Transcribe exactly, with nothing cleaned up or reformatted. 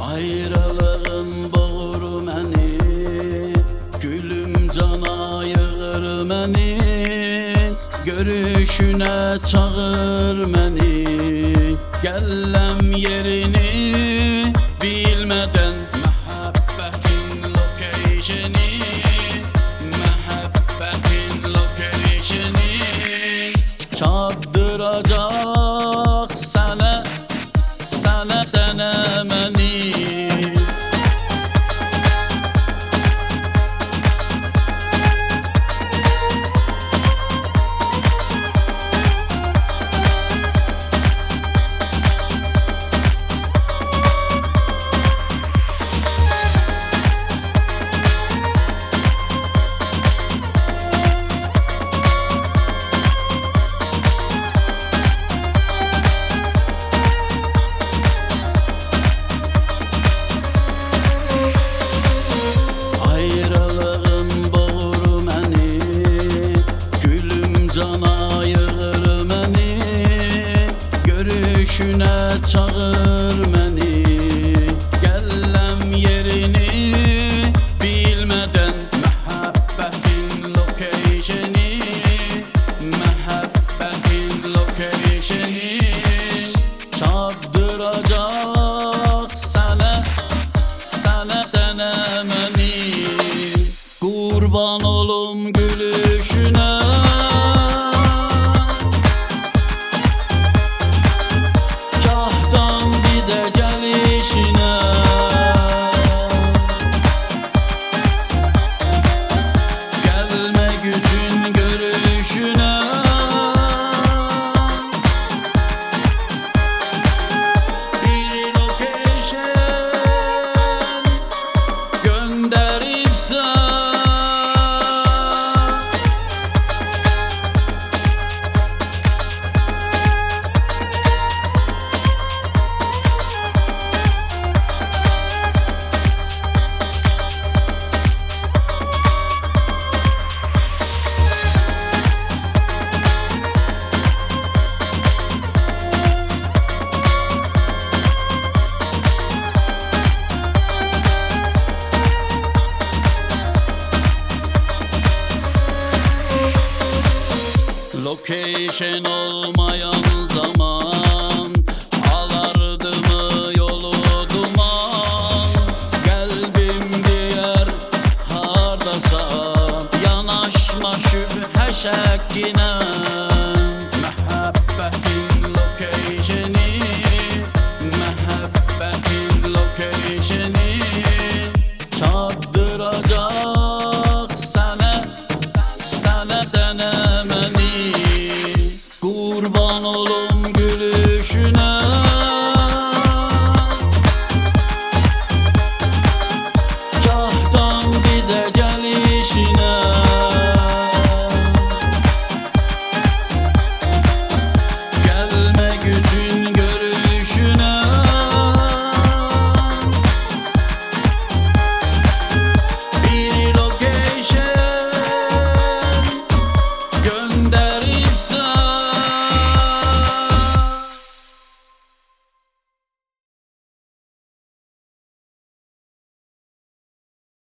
Ayrılığın boğur məni, gülüm cana yığır məni, görüşünə çağır məni. Gəlləm yerini bilmədən, məhəbbətin location'ı, məhəbbətin location'ı çatdıracaq sənə, sənə, sənə məni. Cana yığır məni, görüşünə çağır məni. Gəlləm yerini bilmədən, məhəbbətin location'ı, məhəbbətin location'ı çatdıracaq sənə, sənə, sənə məni. Qurban olum gülüşünə, gelmek için görüşüne, bir location gönderipsen. Location olma